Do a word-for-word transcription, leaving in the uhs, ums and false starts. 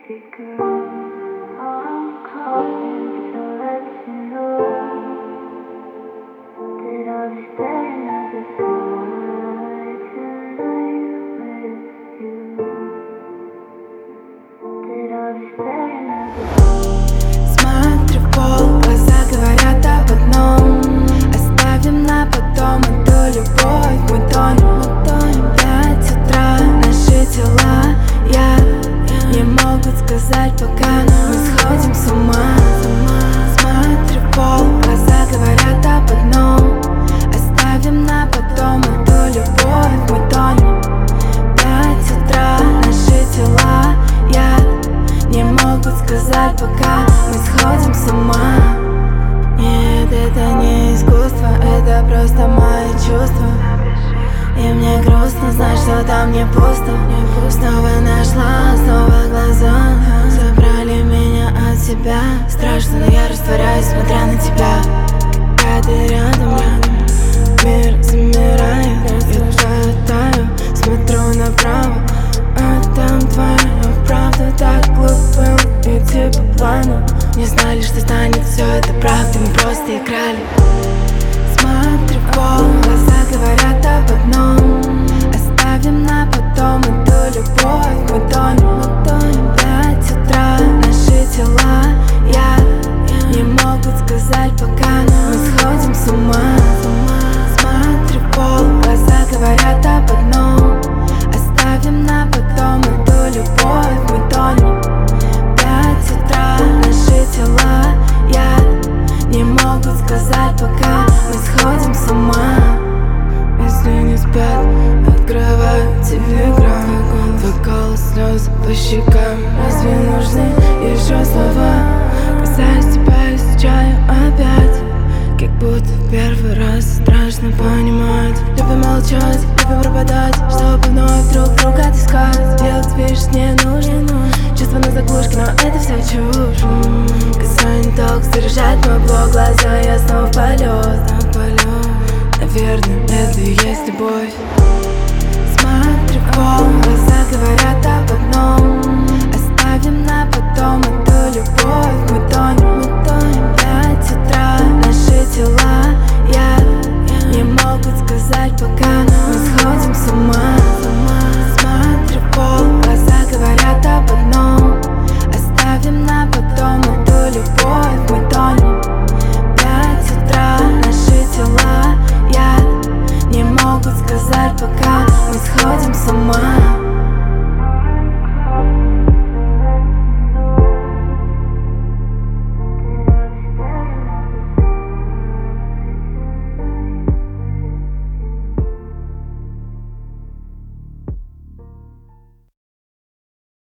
Pretty girl, I'm calling to let you know that I'll be staying at the side tonight with you. That I'll be staying at the Смотрю в пол, глаза говорят об одном: оставим на потом эту любовь. Мы тонем, мы тонем. Пять утра, наши тела, я не могут сказать, пока мы сходим с ума. Смотрю в пол, глаза говорят об одном: оставим на потом эту любовь. Мы тонем. Пять утра, наши тела, я не могут сказать, пока мы сходим с ума. Нет, это не искусство, это просто мои чувства. И мне грустно знать, что там не пусто. Снова нашла, снова глаза забрали меня от себя. Страшно, но я растворяюсь, смотря на тебя. Когда ты рядом, рядом, мир замирает. Я таю, таю, смотрю направо, а там твоя правда. Так глупо идти по плану. Не знали, что станет все это правдой, мы просто играли. Смотрю в пол, глаза говорят об одном: оставим на потом эту любовь. Мы тонем, мы тонем. Пять утра, наши тела, я не могут сказать, пока мы сходим с ума. Смотрю в пол, глаза говорят об одном: оставим на потом эту любовь. Мы тонем. Пять утра, наши тела, я не могут сказать, пока мы сходим с ума. Если не спят, открывают телеграм. Твой голос, слезы по щекам. Разве нужны еще слова? Касаюсь тебя, изучаю опять, как будто в первый раз. Страшно понимать. Любим молчать, любим пропадать, чтобы вновь друг друга отыскать. Делать вещи не нужно, чувства на заглушке, но это все чушь. Касание ток заряжает мой блок, глаза, я снова в полет. Наверное, это и есть любовь.